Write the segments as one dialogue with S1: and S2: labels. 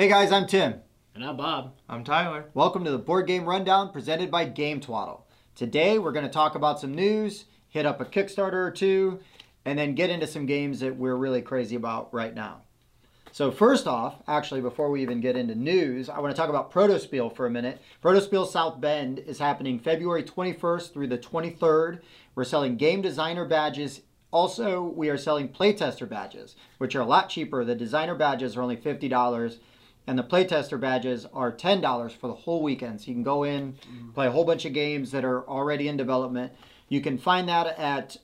S1: Hey guys, I'm Tim.
S2: And I'm Bob.
S3: I'm Tyler.
S1: Welcome to the Board Game Rundown presented by Game Twaddle. Today we're going to talk about some news, hit up a Kickstarter or two, and then get into some games that we're really crazy about right now. So first off, actually before we even get into news, I want to talk about Protospiel for a minute. Protospiel South Bend is happening February 21st through the 23rd. We're selling game designer badges. Also, we are selling playtester badges, which are a lot cheaper. The designer badges are only $50. And the playtester badges are $10 for the whole weekend. So you can go in, play a whole bunch of games that are already in development. You can find that at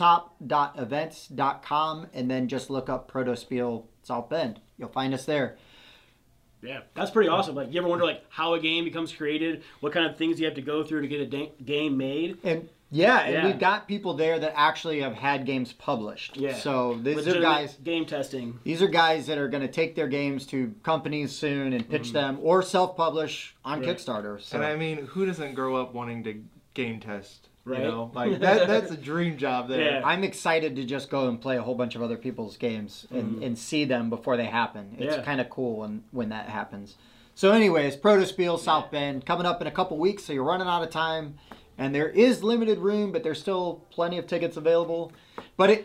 S1: tabletop.events.com and then just look up Protospiel South Bend. You'll find us there.
S2: Yeah, that's pretty awesome. Like, you ever wonder how a game becomes created? What kind of things you have to go through to get a game made?
S1: And we've got people there that actually have had games published.
S2: Yeah.
S1: So these are
S2: Legitimate
S1: guys.
S2: game testing.
S1: These are guys that are going to take their games to companies soon and pitch them or self-publish on Kickstarter. So.
S3: And I mean, who doesn't grow up wanting to game test?
S2: Right.
S3: You know, like that's a dream job there.
S2: Yeah.
S1: I'm excited to just go and play a whole bunch of other people's games and see them before they happen. It's kind of cool when that happens. So anyways, Protospiel South Bend coming up in a couple weeks, so you're running out of time. And there is limited room, but there's still plenty of tickets available. But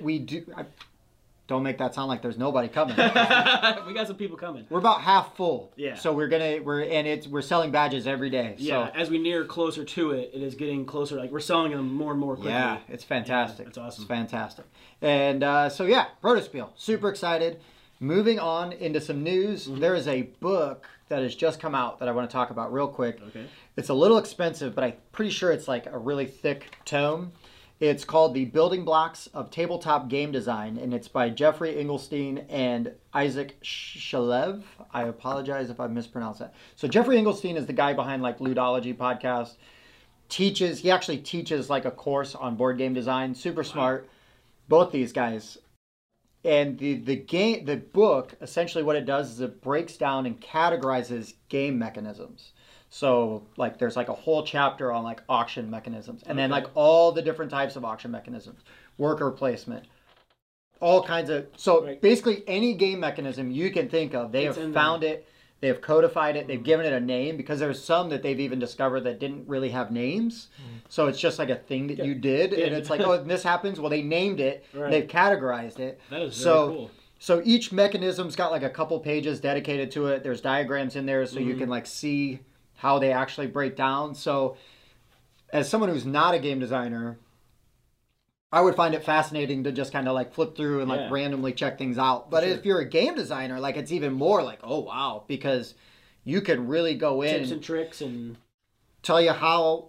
S1: don't make that sound like there's nobody coming.
S2: We got some people coming.
S1: We're about half full.
S2: Yeah.
S1: So we're selling badges every day.
S2: Yeah.
S1: So,
S2: as we near closer to it, it is getting closer. Like, we're selling them more and more quickly.
S1: yeah, it's fantastic.
S2: Yeah, that's awesome.
S1: It's fantastic. And Protospiel, super excited. Moving on into some news, there is a book that has just come out that I want to talk about real quick.
S2: Okay.
S1: It's a little expensive, but I'm pretty sure it's like a really thick tome. It's called The Building Blocks of Tabletop Game Design, and it's by Jeffrey Engelstein and Isaac Shalev. I apologize if I mispronounced that. So Jeffrey Engelstein is the guy behind like Ludology podcast. He actually teaches like a course on board game design. Super smart. Both these guys. And the book, essentially what it does is it breaks down and categorizes game mechanisms. So like there's like a whole chapter on like auction mechanisms, and then like all the different types of auction mechanisms, worker placement, all kinds of, basically any game mechanism you can think of, they have found it, they have codified it, they've given it a name, because there's some that they've even discovered that didn't really have names. So it's just like a thing that you did, and it's like, oh, this happens, well, they named it, they've categorized it.
S2: That is very cool.
S1: So each mechanism's got like a couple pages dedicated to it. There's diagrams in there so you can like see how they actually break down. So as someone who's not a game designer, I would find it fascinating to just kind of like flip through and like randomly check things out. But if you're a game designer, like it's even more like, oh wow, because you could really go in
S2: tips and tricks and
S1: tell you how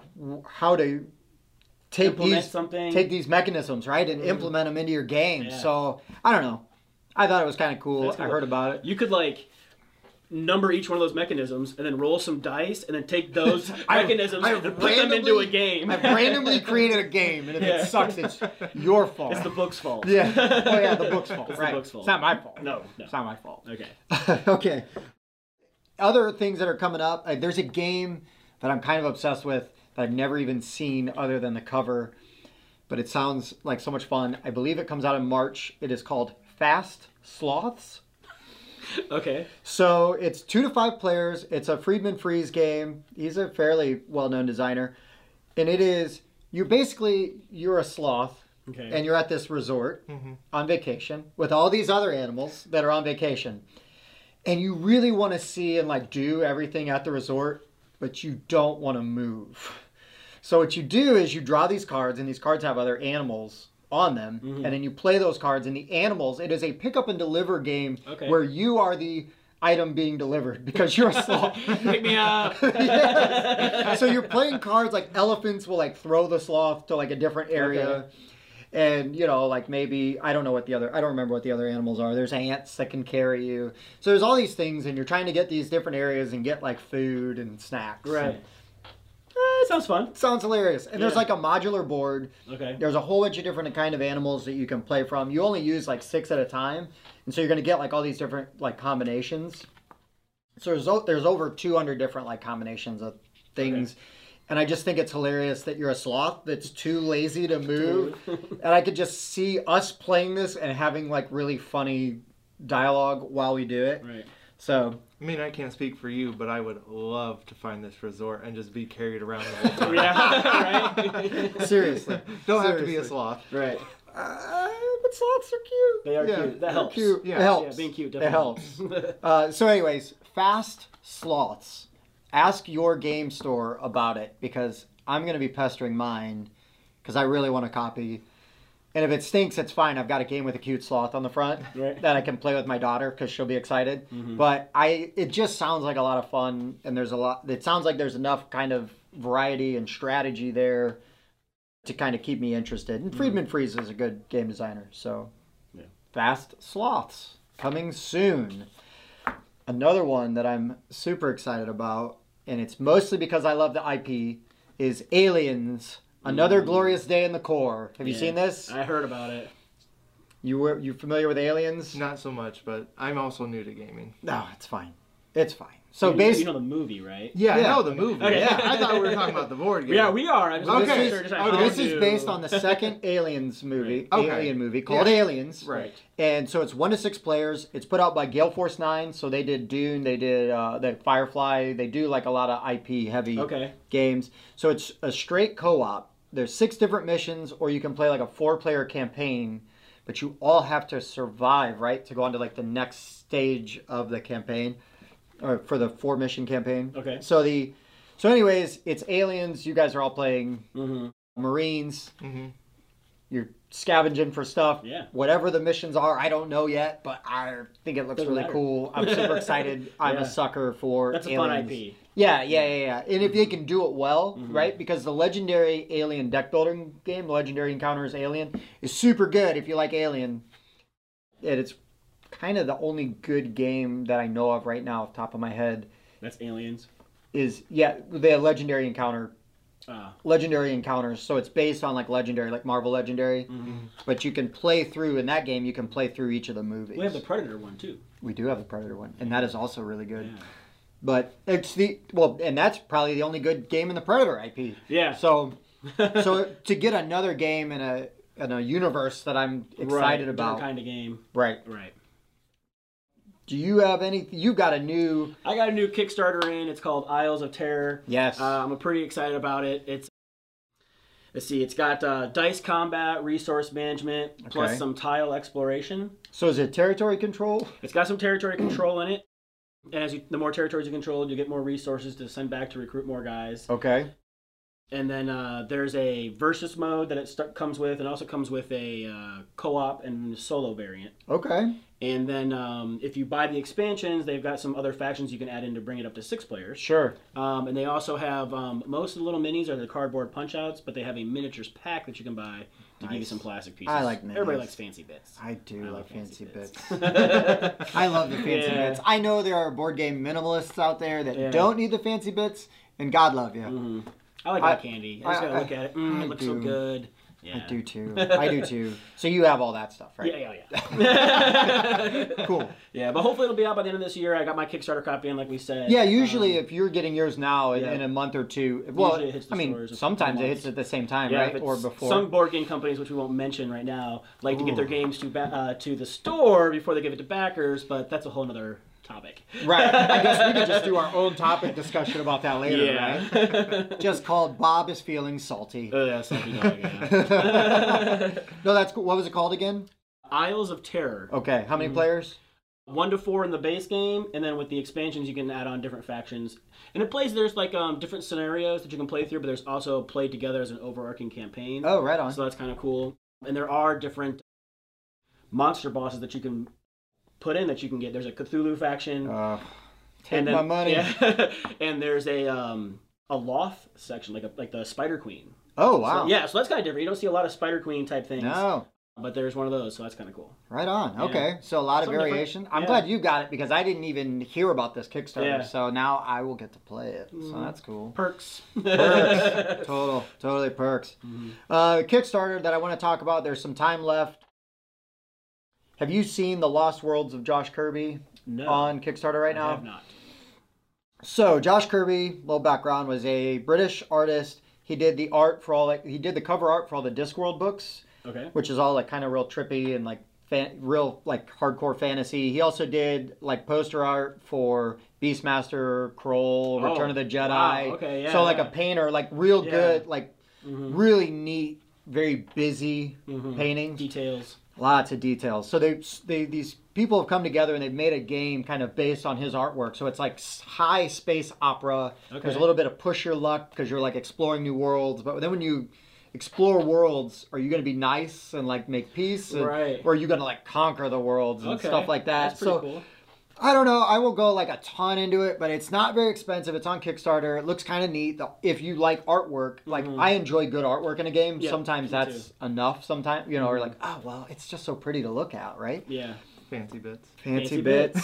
S1: to take these mechanisms, right, and implement them into your game.
S2: Yeah.
S1: So I don't know. I thought it was kind of cool.
S2: Cool.
S1: I heard about it.
S2: You could like number each one of those mechanisms and then roll some dice and then take those mechanisms and put them into a game.
S1: I've randomly created a game, and if it sucks, it's your fault.
S2: It's the book's fault.
S1: Yeah. Oh yeah, the book's fault.
S2: It's
S1: right.
S2: the book's fault.
S1: It's not my fault.
S2: No.
S1: It's not my fault.
S2: Okay.
S1: Okay. Other things that are coming up. There's a game that I'm kind of obsessed with that I've never even seen other than the cover, but it sounds like so much fun. I believe it comes out in March. It is called Fast Sloths.
S2: Okay.
S1: So it's 2 to 5 players. It's a Friedman Freeze game. He's a fairly well-known designer. And it is, you're a sloth.
S2: Okay.
S1: And you're at this resort on vacation with all these other animals that are on vacation. And you really want to see and like do everything at the resort, but you don't want to move. So what you do is you draw these cards, and these cards have other animals on them, and then you play those cards, and the animals, it is a pick up and deliver game where you are the item being delivered because you're a sloth.
S2: Pick me up.
S1: Yes. So you're playing cards like elephants will like throw the sloth to like a different area. And like maybe I don't remember what the other animals are. There's ants that can carry you. So there's all these things, and you're trying to get these different areas and get like food and snacks.
S2: Right. Sounds fun.
S1: Sounds hilarious. And there's like a modular board.
S2: Okay.
S1: There's a whole bunch of different kind of animals that you can play from. You only use like 6 at a time. And so you're going to get like all these different like combinations. So there's over 200 different like combinations of things. Okay. And I just think it's hilarious that you're a sloth that's too lazy to move. And I could just see us playing this and having like really funny dialogue while we do it.
S2: Right.
S1: So,
S3: I mean, I can't speak for you, but I would love to find this resort and just be carried around the whole time.
S2: Yeah, right?
S1: seriously.
S3: Don't have to be a
S1: Seriously.
S3: sloth.
S2: Right.
S1: But sloths are cute.
S2: They are
S3: Yeah,
S2: cute. That
S1: They're
S2: helps.
S1: cute.
S3: Yeah.
S1: It helps.
S2: Yeah, being cute
S1: It
S2: definitely
S1: helps. So anyways, fast sloths. Ask your game store about it because I'm going to be pestering mine because I really want a copy. And if it stinks, it's fine. I've got a game with a cute sloth on the front
S2: Right.
S1: that I can play with my daughter because she'll be excited.
S2: Mhm.
S1: But it just sounds like a lot of fun, and there's a lot. It sounds like there's enough kind of variety and strategy there to kind of keep me interested. And Friedman Freeze is a good game designer, so
S2: Yeah.
S1: Fast Sloths coming soon. Another one that I'm super excited about, and it's mostly because I love the IP, is Aliens. Another Glorious Day in the Core. Have you
S2: Yeah.
S1: seen this?
S2: I heard about it.
S1: You familiar with Aliens?
S3: Not so much, but I'm also new to gaming.
S1: No, it's fine. It's fine. So
S2: you
S1: basically,
S2: know the movie, right?
S3: Yeah,
S1: Yeah.
S3: I know the movie.
S2: Okay.
S3: Yeah, I thought we were talking about the board game.
S2: Yeah, we are. I'm just
S3: Okay.
S2: making sure just
S3: Okay.
S2: how
S1: this
S2: to-
S1: is based on the second Aliens movie,
S3: Okay.
S1: Alien movie called
S3: Yeah.
S1: Aliens.
S3: Right.
S1: And so it's 1 to 6 players. It's put out by Gale Force 9. So they did Dune, they did the Firefly. They do like a lot of IP heavy
S2: Okay.
S1: games. So it's a straight co-op. There's 6 different missions, or you can play like a 4-player campaign. But you all have to survive, right, to go on to like the next stage of the campaign, or for the 4-mission campaign.
S2: Okay.
S1: So anyways, it's Aliens. You guys are all playing
S2: Mm-hmm.
S1: Marines.
S3: Mm-hmm.
S1: You're scavenging for stuff.
S2: Yeah.
S1: Whatever the missions are, I don't know yet, but I think it looks
S2: Doesn't
S1: really
S2: matter.
S1: cool. I'm super excited. I'm
S2: Yeah.
S1: a sucker for
S2: That's a
S1: Aliens.
S2: fun IP.
S1: Yeah. And if they can do it well,
S2: Mhm.
S1: right? Because the legendary Alien deck building game, Legendary Encounters Alien, is super good if you like Alien. And it's kind of the only good game that I know of right now off the top of my head
S2: That's Aliens.
S1: is, the Legendary Encounters. So it's based on like Legendary, like Marvel Legendary.
S2: Mm-hmm.
S1: But you can play through, in that game, you can play through each of the movies.
S2: We have the Predator one too.
S1: We do have the Predator one, and that is also really good.
S2: Yeah.
S1: But it's and that's probably the only good game in the Predator IP.
S2: Yeah.
S1: So to get another game in a universe that I'm excited about,
S2: kind of game.
S1: right?
S2: Right.
S1: Do you have any? You got a new?
S2: I got a new Kickstarter in. It's called Isles of Terror.
S1: Yes.
S2: I'm pretty excited about it. Let's see, it's got dice combat, resource management, plus
S1: Okay.
S2: some tile exploration.
S1: So is it territory control?
S2: It's got some territory control in it. And the more territories you control, you get more resources to send back to recruit more guys.
S1: Okay.
S2: And then there's a versus mode that it comes with, and also comes with a co-op and solo variant.
S1: Okay.
S2: And then if you buy the expansions, they've got some other factions you can add in to bring it up to 6 players.
S1: Sure.
S2: And they also have most of the little minis are the cardboard punch-outs, but they have a miniatures pack that you can buy to give you
S1: Nice.
S2: some plastic pieces.
S1: I like minis.
S2: Everybody likes fancy bits.
S1: I do
S2: I
S1: love
S2: like
S1: fancy bits.
S2: bits.
S1: I love the fancy
S2: Yeah.
S1: bits. I know there are board game minimalists out there that
S2: Yeah.
S1: don't need the fancy bits, and God love you.
S2: Mhm. I like
S1: I-
S2: eye candy. I just gotta look at it.
S1: I
S2: It looks so
S1: do.
S2: good. Yeah.
S1: I do too. I do too. So you have all that stuff, right?
S2: Yeah.
S1: Cool.
S2: Yeah, but hopefully it'll be out by the end of this year. I got my Kickstarter copy in, like we said.
S1: Yeah, usually if you're getting yours now
S2: yeah.
S1: in a month or two, well,
S2: Usually it hits the
S1: I mean,
S2: stores in
S1: sometimes it
S2: months.
S1: hits at the same time,
S2: Yeah,
S1: right?
S2: if
S1: Or
S2: it's-
S1: before.
S2: Some board game companies, which we won't mention right now, like to get their
S1: Ooh.
S2: games to the store before they give it to backers, but that's a whole other topic.
S1: Right. I guess we could just do our own topic discussion about that later, right?
S2: Yeah.
S1: Just called Bob is feeling salty.
S2: Yeah, something dog, yeah.
S1: No, that's cool. What was it called again?
S2: Isles of Terror.
S1: Okay. How many players?
S2: 1 to 4 in the base game, and then with the expansions you can add on different factions. And it plays, there's like different scenarios that you can play through, but there's also played together as an overarching campaign.
S1: Oh, right on.
S2: So that's kind of cool. And there are different monster bosses that you can put in that you can get. There's a Cthulhu faction.
S1: Take
S2: and then,
S1: my money.
S2: Yeah, and there's a Loth section, like the Spider Queen.
S1: Oh, wow.
S2: So, yeah, so that's kind of different. You don't see a lot of Spider Queen type things.
S1: No.
S2: But there's one of those, so that's kind of cool.
S1: Right on.
S2: Yeah.
S1: Okay. So a lot of
S2: Something different.
S1: variation. I'm
S2: Yeah.
S1: glad you got it because I didn't even hear about this Kickstarter.
S2: Yeah.
S1: So now I will get to play it. So
S2: Mhm.
S1: that's cool.
S2: Perks.
S1: Perks. Totally perks.
S2: Mhm.
S1: Kickstarter that I want to talk about. There's some time left. Have you seen the Lost Worlds of Josh Kirby
S2: No.
S1: on Kickstarter right
S2: I
S1: now?
S2: have not.
S1: So Josh Kirby, little background, was a British artist. He did the art for all he did the cover art for all the Discworld books,
S2: Okay.
S1: which is all like kind of real trippy and like real like hardcore fantasy. He also did like poster art for Beastmaster, Kroll, Return of the Jedi.
S2: Wow. Okay, yeah,
S1: so like
S2: yeah.
S1: a painter, like real
S2: Yeah.
S1: good, like really neat, very busy paintings.
S2: Details.
S1: Lots of details. So these people have come together and they've made a game kind of based on his artwork. So it's like high space opera.
S2: Okay.
S1: There's a little bit of push your luck because you're like exploring new worlds. But then when you explore worlds, are you going to be nice and like make peace?
S2: Right.
S1: Or are you going to like conquer the worlds and stuff like that?
S2: That's pretty cool.
S1: I don't know. I will go like a ton into it, but it's not very expensive. It's on Kickstarter. It looks kind of neat. If you like artwork, like I enjoy good artwork in a game.
S2: Yeah,
S1: Sometimes
S2: me
S1: that's
S2: too.
S1: enough. Sometimes, or like, oh, well, it's just so pretty to look at, right?
S2: Yeah.
S3: Fancy bits.
S1: Fancy bits.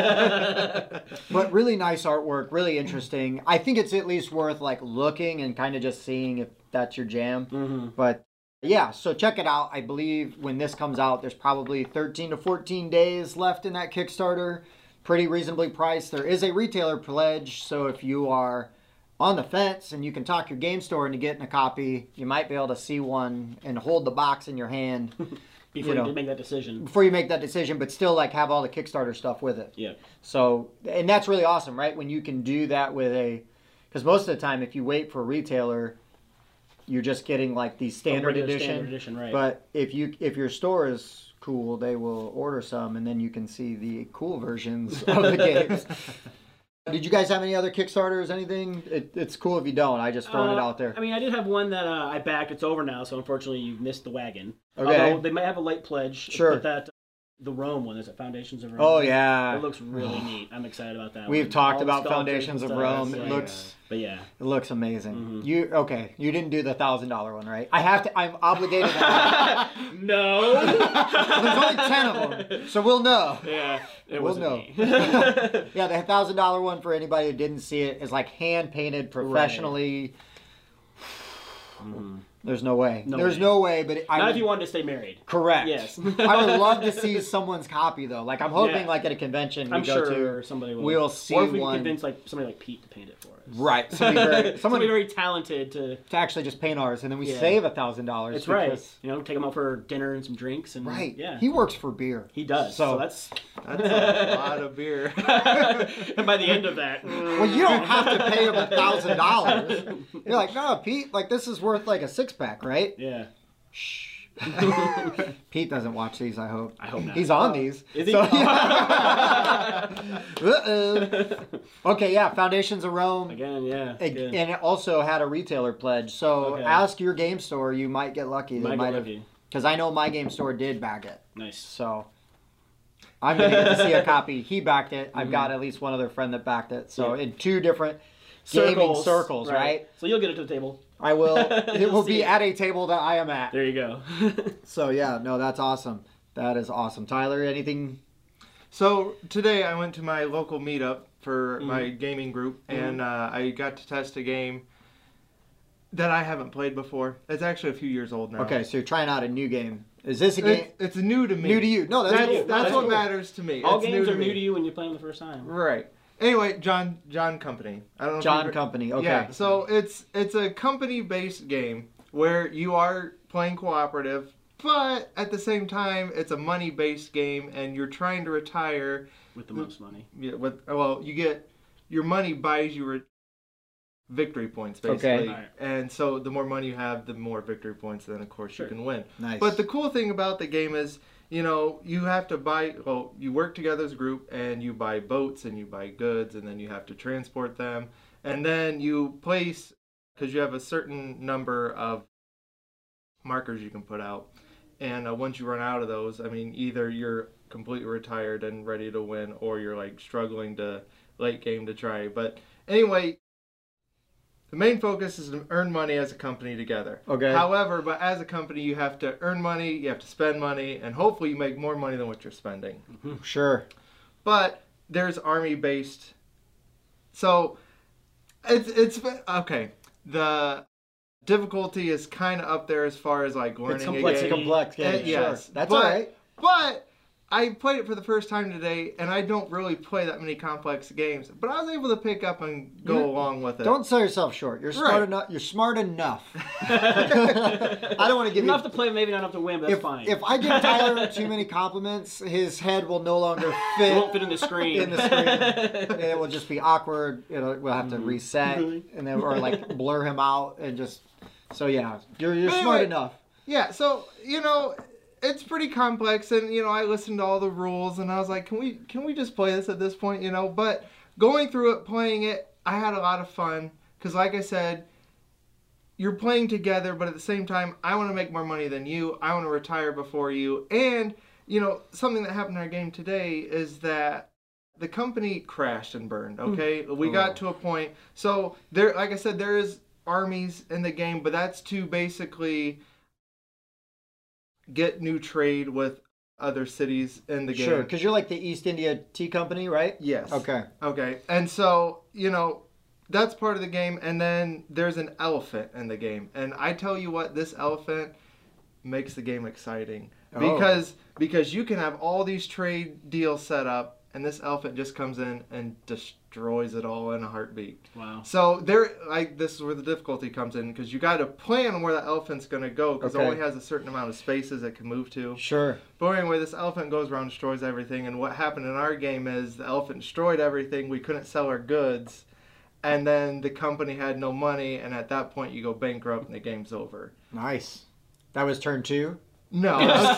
S1: But really nice artwork, really interesting. I think it's at least worth like looking and kind of just seeing if that's your jam. But yeah, so check it out. I believe when this comes out, there's probably 13 to 14 days left in that Kickstarter. Pretty reasonably priced. There is a retailer pledge, so if you are on the fence and you can talk your game store into getting a copy, you might be able to see one and hold the box in your hand
S2: Before you make that decision.
S1: before you make that decision, but still like have all the Kickstarter stuff with it.
S2: Yeah.
S1: So, and that's really awesome, right? When you can do that with because most of the time if you wait for a retailer, you're just getting like the standard
S2: regular
S1: edition.
S2: standard edition, right.
S1: But if your store is cool, they will order some, and then you can see the cool versions of the games. Did you guys have any other Kickstarters? Anything? It's cool if you don't. I just throwing it out there.
S2: I mean, I did have one that I backed. It's over now, so unfortunately you missed the wagon.
S1: Okay.
S2: Although they might have a late pledge.
S1: Sure.
S2: But that the Rome one, is it Foundations of Rome?
S1: Oh yeah,
S2: It looks really neat. I'm excited about that.
S1: we've
S2: one.
S1: talked
S2: All the
S1: about
S2: sculptures
S1: Foundations
S2: and
S1: of
S2: stuff.
S1: Rome.
S2: It's
S1: It
S2: like-
S1: looks
S2: But
S1: It looks amazing.
S2: Mm-hmm.
S1: You didn't do the $1,000 one, right? I have to. I'm obligated to have
S2: no.
S1: There's only 10 of them, so we'll know.
S2: Yeah, it
S1: We'll
S2: wasn't
S1: know.
S2: me.
S1: Yeah, the $1,000 one, for anybody who didn't see it, is like hand painted professionally. There's no way. There's no way, but
S2: Not if you wanted to stay married.
S1: Correct.
S2: Yes.
S1: I would love to see someone's copy though. Like I'm hoping,
S2: Yeah.
S1: like at a convention we
S2: I'm
S1: go
S2: sure
S1: to,
S2: somebody will.
S1: we'll see
S2: or if we
S1: one.
S2: can convince like somebody like Pete to paint it for us.
S1: Right. Someone
S2: Somebody very talented to
S1: actually just paint ours, and then we
S2: Yeah.
S1: save $1,000.
S2: That's right. You know, take him out for dinner and some drinks and
S1: Right.
S2: Yeah.
S1: He works for beer.
S2: He does. So that's
S3: That's a lot of beer.
S2: and by the end of that,
S1: Well, you don't have to pay him $1,000. You're like, no, Pete. Like this is worth like a 6-pack, right?
S2: yeah.
S1: Shh. Pete doesn't watch these. I hope.
S2: I hope not.
S1: He's on these.
S2: Is he?
S1: So, Uh-oh. Okay, yeah. Foundations of Rome.
S2: Again, yeah.
S1: And
S2: good.
S1: it also had a retailer pledge. So
S2: Okay.
S1: ask your game store. You might get lucky. They
S2: Might
S1: might
S2: get
S1: have,
S2: lucky.
S1: because I know my game store did back it.
S2: Nice.
S1: So I'm gonna get to see a copy. He backed it. I've got at least one other friend that backed it. So
S2: Yeah.
S1: in 2 different gaming circles, right?
S2: So you'll get it to the table.
S1: I will. It
S2: You'll
S1: will
S2: see
S1: be
S2: it.
S1: at a table that I am at.
S2: There you go.
S1: So yeah, no, that's awesome. That is awesome. Tyler, anything?
S3: So today I went to my local meetup for my gaming group, and I got to test a game that I haven't played before. It's actually a few years old now.
S1: Okay, so you're trying out a new game. Is this a game
S3: It's new to me.
S1: new to you? No, that's cool.
S3: That's
S1: That's
S3: what
S1: cool.
S3: matters to me.
S2: All
S3: It's
S2: games are
S3: me.
S2: new to you when you play them the first time.
S3: Right. Anyway, John Company. I don't know.
S1: John
S3: if
S1: Company. Okay.
S3: Yeah. So it's a company-based game where you are playing cooperative, but at the same time, it's a money-based game, and you're trying to retire.
S2: With the most money.
S3: Yeah. You get your money buys you victory points basically,
S1: Okay.
S2: Alright.
S3: and so the more money you have, the more victory points. Then of course
S2: Sure.
S3: you can win.
S1: Nice.
S3: But the cool thing about the game is, you have to buy, you work together as a group and you buy boats and you buy goods and then you have to transport them. And then you place, because you have a certain number of markers you can put out. And once you run out of those, I mean, either you're completely retired and ready to win or you're like struggling to late game to try. But anyway, the main focus is to earn money as a company together.
S1: Okay.
S3: However, but as a company, you have to earn money, you have to spend money, and hopefully you make more money than what you're spending.
S1: Sure.
S3: But there's army-based, so it's okay. The difficulty is kind of up there as far as like learning
S1: It's
S3: a
S1: complex.
S3: game.
S1: Complex game.
S3: Yes,
S1: Sure. That's
S3: but,
S1: all right.
S3: But I played it for the first time today, and I don't really play that many complex games, but I was able to pick up and go along with it.
S1: Don't sell yourself short. You're smart
S3: Right.
S1: enough. You're smart enough. I don't want to give
S2: Enough
S1: you.
S2: to play, maybe not enough to win, but that's fine.
S1: If I give Tyler too many compliments, his head will no longer
S2: it
S1: fit
S2: won't fit in the screen.
S1: in the screen, and it will just be awkward. We'll have to reset, and then or like blur him out, and just. So yeah, you're
S3: But
S1: smart
S3: anyway,
S1: enough.
S3: Yeah, so it's pretty complex, and I listened to all the rules, and I was like, can we just play this at this point, But going through it, playing it, I had a lot of fun because, like I said, you're playing together, but at the same time, I want to make more money than you. I want to retire before you, and something that happened in our game today is that the company crashed and burned. Okay, we got to a point. So there, like I said, there is armies in the game, but that's to basically get new trade with other cities in the game.
S1: Sure, because you're like the East India Tea Company, right?
S3: Yes.
S1: Okay.
S3: And so, that's part of the game. And then there's an elephant in the game. And I tell you what, this elephant makes the game exciting. Because you can have all these trade deals set up, and this elephant just comes in and destroys it all in a heartbeat.
S2: Wow.
S3: So this is where the difficulty comes in, because you got to plan where the elephant's going to go, because it only has a certain amount of spaces it can move to.
S1: Sure.
S3: But anyway, this elephant goes around, destroys everything, and what happened in our game is the elephant destroyed everything. We couldn't sell our goods, and then the company had no money, and at that point you go bankrupt and the game's over.
S1: Nice. That was turn 2.
S3: No,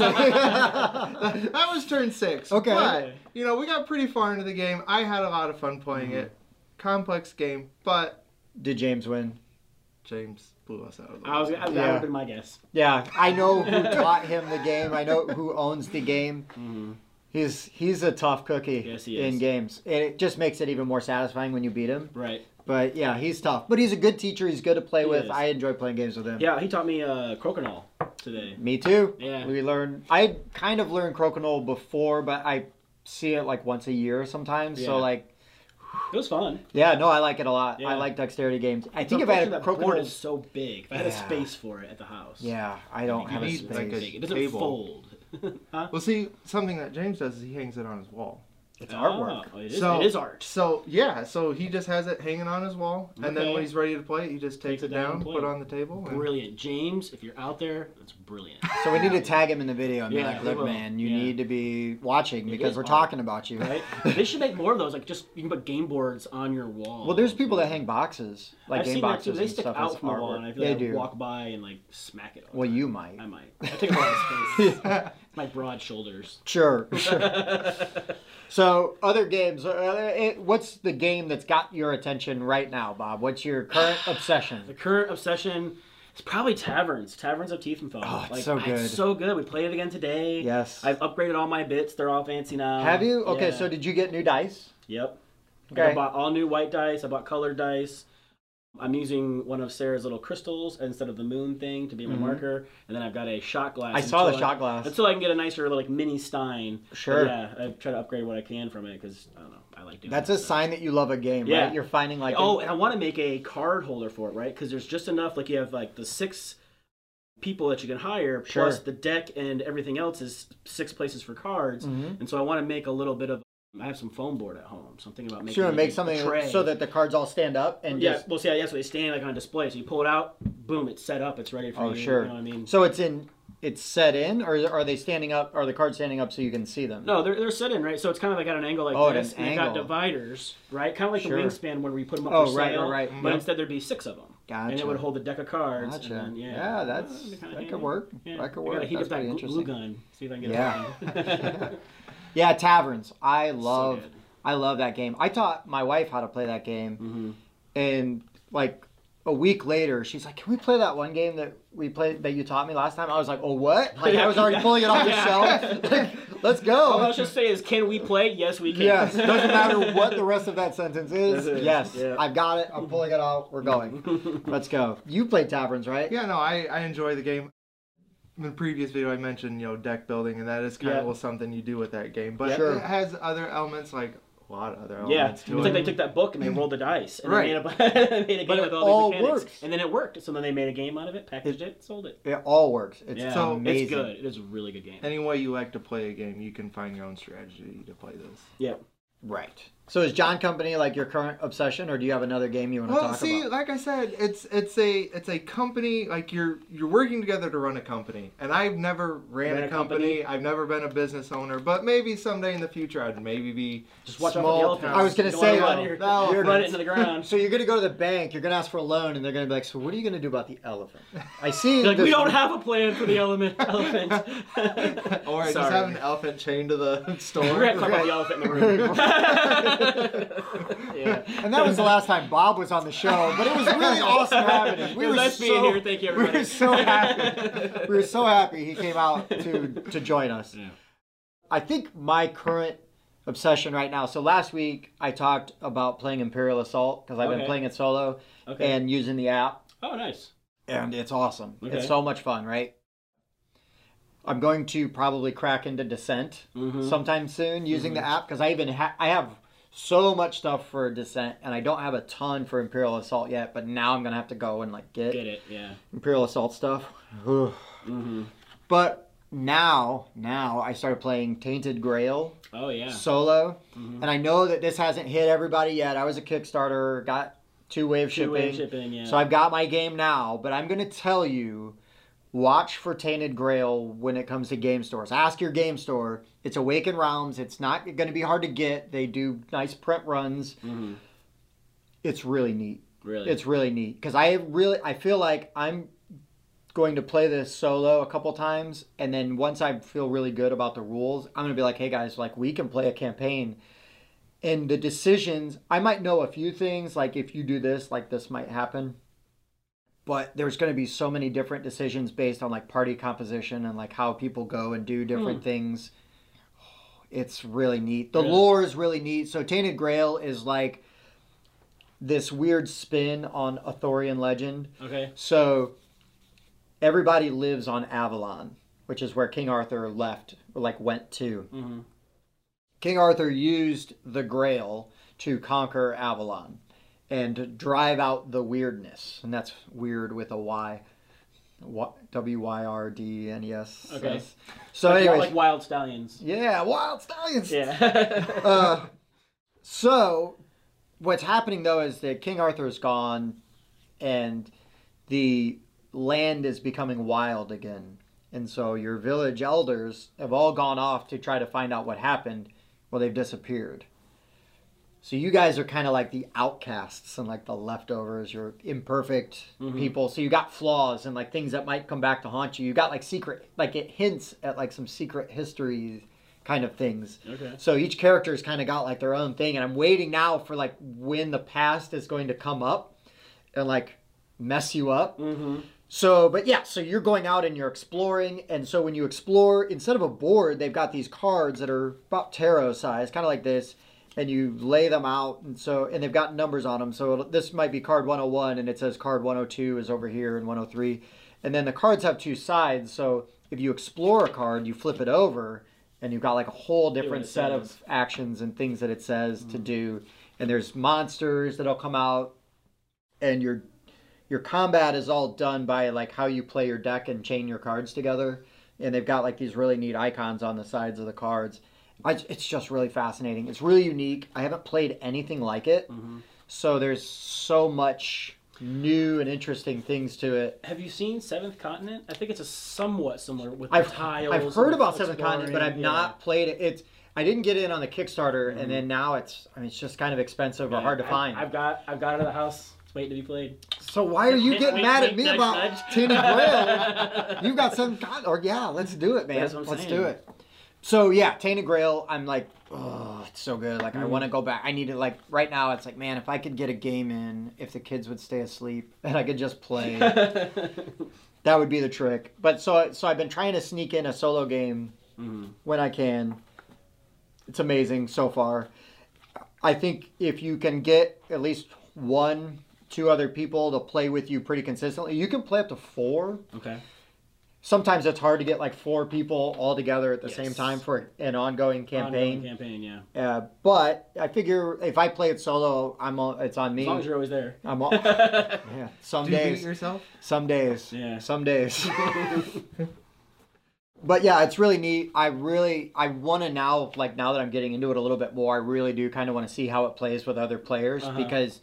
S3: that was turn 6.
S1: Okay.
S3: But, we got pretty far into the game. I had a lot of fun playing it. Complex game, but
S1: Did James win?
S3: James blew us out of the
S2: That would
S1: Yeah.
S2: have been my guess.
S1: Yeah, I know who taught him the game. I know who owns the game.
S2: Mm-hmm.
S1: He's a tough cookie
S2: Yes, he is.
S1: in games. And it just makes it even more satisfying when you beat him.
S2: Right.
S1: But yeah, he's tough. But he's a good teacher. He's good to play
S2: He
S1: with.
S2: is.
S1: I enjoy playing games with him.
S2: Yeah, he taught me Crokinole today.
S1: Me too.
S2: Yeah.
S1: I kind of learned Crokinole before, but I see it like once a year sometimes.
S2: Yeah.
S1: So like,
S2: It was fun.
S1: yeah, no, I like it a lot.
S2: Yeah.
S1: I like dexterity games. I
S2: It's
S1: think if I had a
S2: unfortunate that board
S1: Crokinole,
S2: is so big. If I had a
S1: Yeah.
S2: space for it at the house.
S1: yeah, I don't have a
S3: need,
S1: space.
S3: like, a-
S2: Big. It doesn't
S3: table.
S2: fold. Huh?
S3: Well, see, something that James does is he hangs it on his wall.
S1: It's artwork.
S2: Oh, it is art.
S3: So he just has it hanging on his wall, and then
S2: Okay.
S3: when he's ready to play, he just takes it down,
S2: and play
S3: put it on the table. And
S2: Brilliant. James, if you're out there, that's brilliant.
S1: So we need to tag him in the video and be
S2: Yeah,
S1: like,
S2: we
S1: look,
S2: will.
S1: man, you
S2: Yeah.
S1: need to be watching
S2: It
S1: because
S2: is
S1: we're
S2: art.
S1: talking about you.
S2: Right? They should make more of those. Like, just you can put game boards on your wall.
S1: Well, there's people that hang boxes, like
S2: I've
S1: game
S2: seen that
S1: boxes
S2: too. They
S1: and
S2: stick
S1: stuff
S2: out
S1: as
S2: from the wall,
S1: artwork.
S2: and I feel
S1: They
S2: like
S1: do.
S2: I walk by and like smack it. All
S1: Well,
S2: the
S1: you
S2: time.
S1: might.
S2: I might. I take up a lot of space. My broad shoulders.
S1: Sure. So, other games. What's the game that's got your attention right now, Bob? What's your current
S2: The
S1: obsession?
S2: current obsession is probably Taverns. Taverns of Tiefenfeld.
S1: Oh, it's so good.
S2: It's so good. We played it again today.
S1: Yes.
S2: I've upgraded all my bits. They're all fancy now.
S1: Have you? Okay,
S2: Yeah.
S1: so did you get new dice?
S2: Yep.
S1: Okay.
S2: I bought all new white dice. I bought colored dice. I'm using one of Sarah's little crystals instead of the moon thing to be my marker. And then I've got a shot glass.
S1: Mm-hmm. I saw the
S2: until
S1: shot glass.
S2: Until I can get a nicer like mini Stein.
S1: Sure.
S2: But yeah, I try to upgrade what I can from it because, I don't know, I like doing
S1: That's
S2: that
S1: a
S2: stuff.
S1: sign that you love a game,
S2: Yeah.
S1: right? You're finding like
S2: Oh, and I want to make a card holder for it, right? Because there's just enough, like you have like the 6 people that you can hire,
S1: Sure.
S2: plus the deck and everything else is 6 places for cards.
S1: Mhm.
S2: And so I want to make a little bit of, I have some foam board at home, so I'm thinking about making
S1: Sure, make
S2: a
S1: something
S2: tray.
S1: so that the cards all stand up and
S2: Yeah,
S1: just.
S2: well, see, that's what they stand like on display. So you pull it out, boom, it's set up, it's ready for
S1: Oh,
S2: you.
S1: sure.
S2: You know what I mean?
S1: So it's set in, or are they standing up? Are the cards standing up so you can see them?
S2: No, they're set in, right? So it's kind of like at an angle like
S1: Oh, at
S2: this.
S1: an
S2: and they got
S1: angle.
S2: dividers, right? Kind of like
S1: Sure.
S2: the wingspan when we put them up
S1: Oh,
S2: for
S1: right,
S2: sale.
S1: right.
S2: But
S1: Yep.
S2: instead there'd be 6 of them. And it
S1: Gotcha.
S2: would hold a deck of cards.
S1: Gotcha.
S2: And then,
S1: Yeah,
S2: that'd
S1: that
S2: be kinda
S1: could
S2: handy.
S1: work.
S2: Yeah.
S1: That could
S2: I
S1: work.
S2: gotta heat
S1: That's
S2: up
S1: pretty
S2: that glue
S1: interesting.
S2: gun. See if I can get
S1: Yeah.
S2: it working.
S1: Yeah, Taverns. I love
S2: good.
S1: I love that game. I taught my wife how to play that game,
S2: Mhm.
S1: and like a week later, she's like, "Can we play that one game that we played that you taught me last time?" I was like, "Oh, what?" Like I was already pulling it off the shelf. Like, let's go.
S2: All I was just saying is, can we play? Yes, we can.
S1: Yes, doesn't matter what the rest of that sentence is.
S2: Yes, it is.
S1: Yes,
S2: Yeah.
S1: I've got it. I'm pulling it out. We're going. Let's go. You played Taverns, right?
S3: Yeah, no, I enjoy the game. In the previous video, I mentioned deck building, and that is kind
S1: Yeah.
S3: of something you do with that game. But
S1: Sure.
S3: it has other elements like lot of other
S2: Yeah,
S3: elements
S2: it's
S3: to
S2: like
S3: it.
S2: they took that book and they rolled the dice and
S3: Right.
S2: they made a game
S1: But
S2: with
S1: it
S2: all
S1: all
S2: these mechanics,
S1: works.
S2: and then it worked. So then they made a game out of it, packaged it, sold it.
S1: It all works. It's
S2: Yeah,
S3: So-
S1: amazing.
S2: it's good. It is a really good game.
S3: Any way you like to play a game, you can find your own strategy to play this.
S2: Yeah.
S1: Right. So is John Company like your current obsession, or do you have another game you want to
S3: Well,
S1: talk
S3: see,
S1: about?
S3: like I said, it's a company. Like you're working together to run a company, and I've never ran a company. I've never been a business owner, but maybe someday in the future I'd maybe be
S2: Just watch out for
S3: small
S2: the elephants.
S3: town.
S1: I was gonna
S2: You
S1: say,
S2: wanna
S1: though,
S2: run,
S1: the
S2: run it into the ground.
S1: So you're gonna go to the bank, you're gonna ask for a loan, and they're gonna be like, "So what are you gonna do about the elephant?" I see.
S2: Like,
S1: this-
S2: we don't have a plan for the elephant.
S3: Or just
S2: Sorry.
S3: have an elephant chained to the store.
S2: We're gonna talk about the elephant in the room. Yeah.
S1: And that was the last time Bob was on the show, but it was really awesome having him.
S2: It was nice being here. Thank you,
S1: We
S2: everybody.
S1: were so happy. We were so happy he came out to join us.
S2: Yeah.
S1: I think my current obsession right now. So last week I talked about playing Imperial Assault because I've been
S2: Okay.
S1: playing it solo
S2: Okay.
S1: and using the app,
S2: Oh, nice.
S1: and it's awesome.
S2: Okay.
S1: It's so much fun, right? I'm going to probably crack into Descent
S2: Mhm.
S1: sometime soon using the app because I even I have so much stuff for Descent and I don't have a ton for Imperial Assault yet. But now I'm gonna have to go and like get
S2: Get it? Yeah.
S1: Imperial Assault stuff. Ugh.
S2: Mm-hmm.
S1: But now I started playing Tainted Grail
S2: Oh yeah.
S1: solo,
S2: Mhm.
S1: and I know that this hasn't hit everybody yet. I was a Kickstarter, got two-wave shipping,
S2: Two-way shipping. Yeah.
S1: so I've got my game now. But I'm gonna tell you, watch for Tainted Grail when it comes to game stores. Ask your game store. It's Awaken Realms. It's not going to be hard to get. They do nice print runs.
S2: Mm-hmm.
S1: It's really neat.
S2: Really.
S1: It's really neat because I feel like I'm going to play this solo a couple times, and then once I feel really good about the rules, I'm going to be like, hey guys, like we can play a campaign. And the decisions, I might know a few things, like if you do this, like this might happen. But there's going to be so many different decisions based on like party composition and like how people go and do different things. It's really neat. The
S2: Really?
S1: lore is really neat. So Tainted Grail is like this weird spin on Arthurian legend.
S2: Okay.
S1: So everybody lives on Avalon, which is where King Arthur left, or like went to.
S2: Mm-hmm.
S1: King Arthur used the Grail to conquer Avalon and drive out the weirdness. And that's weird with a Y. WYRDNES.
S2: Okay.
S1: So
S2: Like,
S1: anyways,
S2: like wild stallions.
S1: yeah, Wild Stallions.
S2: Yeah.
S1: So what's happening though is that King Arthur is gone and the land is becoming wild again. And so your village elders have all gone off to try to find out what happened. Well, they've disappeared. So you guys are kind of like the outcasts and like the leftovers. You're imperfect people. So you got flaws and like things that might come back to haunt you. You got like secret, like it hints at like some secret history kind of things.
S2: Okay.
S1: So each character's kind of got like their own thing. And I'm waiting now for like when the past is going to come up and like mess you up.
S2: Mm-hmm.
S1: So, but yeah, so you're going out and you're exploring. And so when you explore, instead of a board, they've got these cards that are about tarot size, kind of like this. And you lay them out, and they've got numbers on them. So this might be card 101, and it says card 102 is over here, and 103. And then the cards have two sides. So if you explore a card, you flip it over, and you've got like a whole different set of actions and things that it says to do. And there's monsters that'll come out, and your combat is all done by like how you play your deck and chain your cards together. And they've got like these really neat icons on the sides of the cards. It's just really fascinating. It's really unique. I haven't played anything like it.
S2: Mm-hmm.
S1: So there's so much new and interesting things to it.
S2: Have you seen Seventh Continent? I think it's a somewhat similar with
S1: I've
S2: the tiles.
S1: I've heard
S2: and
S1: about Seventh Continent, but I've
S2: exploring.
S1: not played it. I didn't get in on the Kickstarter, and then now it's just kind of expensive or hard to find.
S2: I've got it at the house. It's waiting to be played.
S1: So why are you getting
S2: Wink,
S1: mad at
S2: wink,
S1: me
S2: nudge,
S1: about
S2: nudge.
S1: Tainted Grail? You've got Seventh Continent, or yeah, let's do it, man.
S2: That's what I'm
S1: Let's
S2: saying.
S1: do it. So yeah, Tainted Grail, I'm like, oh, it's so good. Like I want to go back. I need to like right now. It's like, man, if I could get a game in, if the kids would stay asleep and I could just play, that would be the trick. But so I've been trying to sneak in a solo game when I can. It's amazing so far. I think if you can get at least 1, 2 other people to play with you pretty consistently, you can play up to 4.
S2: Okay.
S1: sometimes it's hard to get like 4 people all together at the
S2: Yes.
S1: same time for an ongoing campaign.
S2: Ongoing campaign, yeah.
S1: But I figure if I play it solo, it's on me.
S2: As long as you're always there.
S1: I'm all, yeah. Some
S3: Do you beat
S1: days.
S3: yourself?
S1: Some days.
S2: Yeah.
S1: Some days. But yeah, it's really neat. I want to now, like now that I'm getting into it a little bit more, I really do kind of want to see how it plays with other players because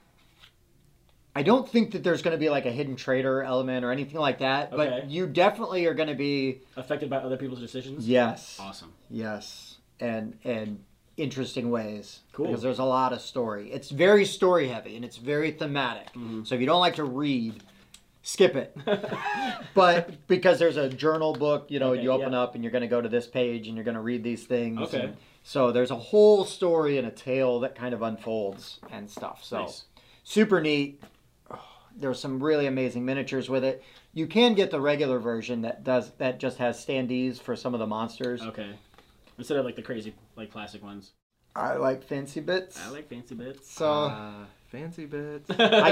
S1: I don't think that there's going to be like a hidden traitor element or anything like that.
S2: Okay.
S1: But you definitely are going to be
S2: Affected by other people's decisions?
S1: yes,
S2: Awesome.
S1: yes, and interesting ways.
S2: Cool.
S1: Because there's a lot of story. It's very story heavy and it's very thematic. So if you don't like to read, skip it. But because there's a journal book, you know,
S2: Okay,
S1: you open
S2: yeah.
S1: up and you're going to go to this page and you're going to read these things.
S2: Okay.
S1: And so there's a whole story and a tale that kind of unfolds and stuff. So
S2: Nice.
S1: super neat. There's some really amazing miniatures with it. You can get the regular version that just has standees for some of the monsters.
S2: Okay. Instead of like the crazy, like plastic ones.
S1: I like fancy bits.
S2: I like fancy bits.
S1: So
S3: Fancy bits.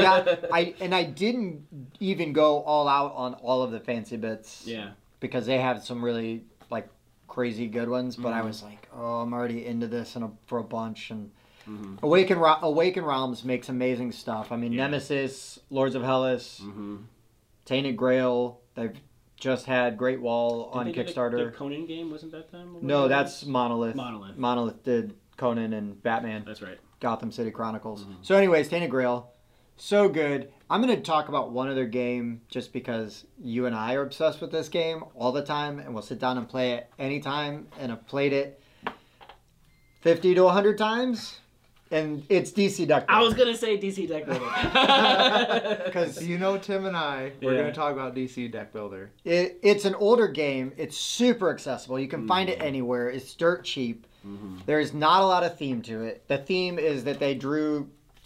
S1: I didn't even go all out on all of the fancy bits.
S2: Yeah.
S1: Because they have some really like crazy good ones, but I was like, oh, I'm already into this for a bunch. And Awaken Realms makes amazing stuff. I mean,
S2: Yeah.
S1: Nemesis, Lords of Hellas, Tainted Grail. They've just had Great Wall on
S2: Did they do
S1: Kickstarter.
S2: The Conan game, wasn't that them?
S1: No, that's Monolith.
S2: Monolith.
S1: Monolith did Conan and Batman.
S2: That's right.
S1: Gotham City Chronicles. So anyways, Tainted Grail. So good. I'm going to talk about one other game just because you and I are obsessed with this game all the time, and we'll sit down and play it anytime, and I've played it 50 to 100 times, and it's DC Duck
S2: I
S1: Builder.
S2: was gonna say DC Deck Builder.
S1: Because
S3: You know, Tim and I, we're
S2: Yeah.
S3: going to talk about DC Deck Builder.
S1: it's an older game. It's super accessible. You can find it anywhere. It's dirt cheap. There's not a lot of theme to it. The theme is that they drew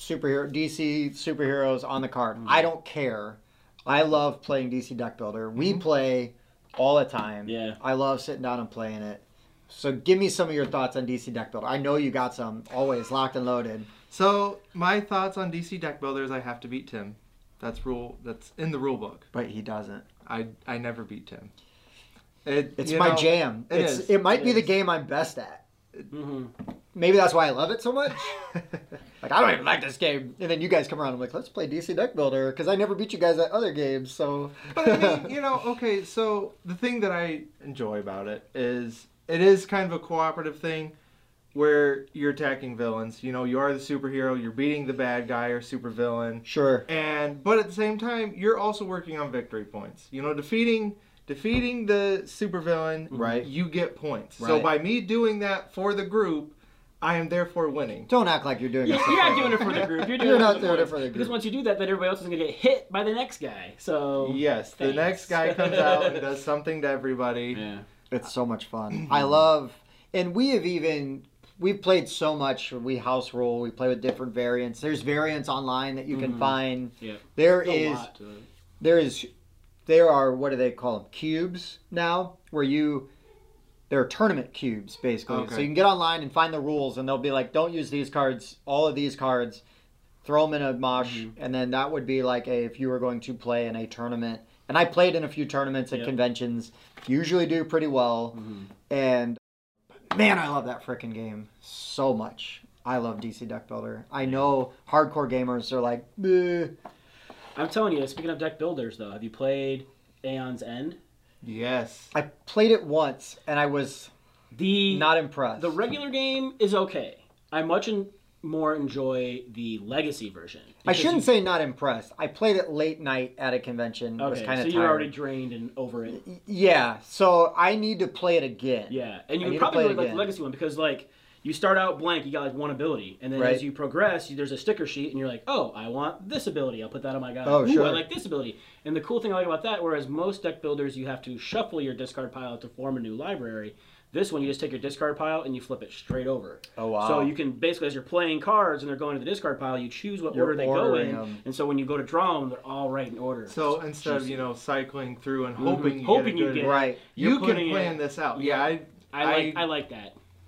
S1: DC superheroes on the card. I don't care. I love playing DC Deck Builder. We play all the time.
S2: Yeah.
S1: I love sitting down and playing it. So give me some of your thoughts on DC Deck Builder. I know you got some, always locked and loaded.
S3: So, my thoughts on DC Deck Builder is I have to beat Tim. That's in the rule book.
S1: But he doesn't.
S3: I never beat Tim.
S1: It's my jam.
S3: It
S1: It might
S2: It
S1: be the
S2: is.
S1: game I'm best at.
S2: Mm-hmm.
S1: Maybe that's why I love it so much. Like, I don't even like this game. And then you guys come around and I'm like, let's play DC Deck Builder. Because I never beat you guys at other games, so...
S3: But I mean, okay, so the thing that I enjoy about it is kind of a cooperative thing where you're attacking villains. You are the superhero, you're beating the bad guy or supervillain.
S1: Sure.
S3: But at the same time, you're also working on victory points. Defeating the supervillain,
S1: Right.
S3: you get points. So
S1: Right.
S3: by me doing that for the group, I am therefore winning.
S1: Don't act like you're doing this.
S2: You're not doing it for the group. You're doing
S1: You're
S2: it
S1: not
S2: for the
S1: doing it
S2: points.
S1: for the
S2: Because
S1: group.
S2: once you do that, then everybody else is gonna get hit by the next guy. So
S3: Yes, the
S2: Thanks.
S3: next guy comes out and does something to everybody.
S2: yeah.
S1: It's so much fun. I love... And we've played so much. We house roll. We play with different variants. There's variants online that you can find.
S2: Yeah.
S1: There
S2: There's a
S1: is...
S2: lot to it.
S1: There are, what do they call them? Cubes now, there are tournament cubes, basically.
S3: Okay.
S1: So you can get online and find the rules, and they'll be like, don't use these cards, all of these cards, throw them in a mosh, and then that would be like if you were going to play in a tournament. And I played in a few tournaments at
S2: Yep.
S1: conventions, usually do pretty well, and man, I love that frickin' game so much. I love DC Deck Builder. I know hardcore gamers are like, bleh.
S2: I'm telling you, speaking of deck builders, though, have you played Aeon's End?
S3: Yes.
S1: I played it once, and I was
S2: The
S1: not impressed.
S2: The regular game is okay. I more enjoy the legacy version.
S1: I shouldn't say not impressed. I played it late night at a convention. Was
S2: Okay,
S1: kind
S2: so
S1: of
S2: you're
S1: tired.
S2: already drained and over it.
S1: Yeah, so I need to play it again.
S2: Yeah, and
S1: I
S2: you
S1: need
S2: would
S1: to
S2: probably
S1: play it
S2: really like
S1: again.
S2: the legacy one because like you start out blank, you got like one ability, and then
S1: Right.
S2: as you progress, there's a sticker sheet, and you're like, oh, I want this ability. I'll put that on my guy.
S1: Oh,
S2: Ooh,
S1: sure.
S2: I like this ability. And the cool thing I like about that, whereas most deck builders you have to shuffle your discard pile to form a new library. This one, you just take your discard pile and you flip it straight over.
S1: Oh, wow.
S2: So you can basically, as you're playing cards and they're going to the discard pile, you choose what
S1: You're
S2: order they go
S1: ordering
S2: in.
S1: them.
S2: And so when you go to draw them, they're all right in order.
S3: So instead
S2: Juicy.
S3: of cycling through and hoping you
S2: Hoping
S3: get a
S2: you
S3: good,
S2: get-
S1: Right.
S3: you
S2: You're
S3: can
S2: putting
S3: plan
S2: it-
S3: this out.
S2: Yeah.
S3: Yeah,
S2: I like that.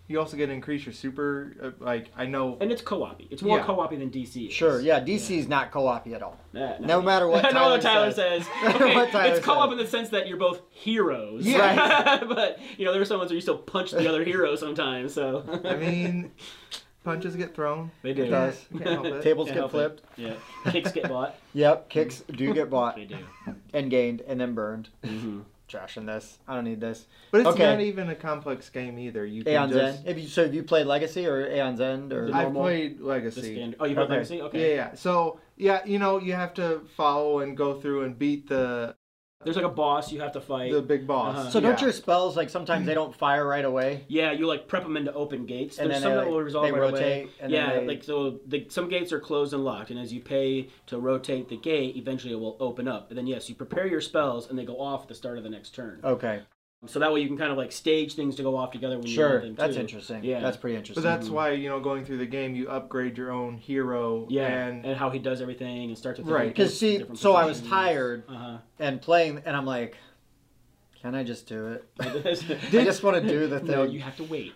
S3: you also get to increase your super. Like I know,
S2: And it's co-op. It's more
S3: Yeah.
S2: co-op than DC is.
S1: Sure, yeah, DC's not co-op at all.
S2: Nah,
S1: No matter what
S2: I know what
S1: Tyler
S2: Tyler
S1: says.
S2: says. Okay,
S1: What Tyler
S2: it's co-op
S1: says.
S2: in the sense that you're both heroes.
S3: Yeah.
S2: But, there are some ones where you still punch the other hero sometimes, so.
S3: I mean, punches get thrown.
S2: They do.
S1: It does.
S3: You can't help it.
S1: Tables
S2: Can't
S1: get
S2: help
S1: flipped.
S2: Yeah. Kicks get bought.
S1: Yep, kicks do get bought
S2: They do.
S1: and gained and then burned.
S2: Mm-hmm.
S1: Trashing this. I don't need this.
S3: But it's
S1: Okay.
S3: not even a complex game either. You can
S1: Aeon's
S3: just.
S1: End. Have you played Legacy or Aeon's End or?
S2: The
S3: I've
S2: normal-
S3: played
S2: The
S3: Legacy.
S2: standard. Oh, you played
S1: Okay.
S2: Legacy? Okay.
S3: Yeah. So yeah, you have to follow and go through and beat the
S2: There's like a boss you have to fight.
S3: big boss.
S2: Uh-huh.
S1: So don't
S3: Yeah.
S1: your spells like sometimes they don't fire right away?
S2: Yeah, you like prep them into open gates.
S1: And
S2: There's
S1: then
S2: some
S1: they,
S2: that will resolve
S1: they
S2: right
S1: rotate,
S2: away.
S1: and then
S2: Yeah,
S1: they-
S2: like so some gates are closed and locked, and as you pay to rotate the gate, eventually it will open up. And then yes, you prepare your spells, and they go off at the start of the next turn.
S1: Okay,
S2: So that way you can kind of like stage things to go off together when you
S1: sure,
S2: want them
S1: that's
S2: too.
S1: interesting.
S2: Yeah.
S1: That's pretty
S3: But
S1: interesting.
S3: that's why going through the game, you upgrade your own hero.
S2: Yeah,
S3: And
S2: and how he does everything and starts with
S3: Right.
S1: Because see, so I was tired
S2: Uh
S1: and playing, and I'm like, can I just do it?
S2: huh.
S1: I just want to do the thing.
S2: No, you have to wait.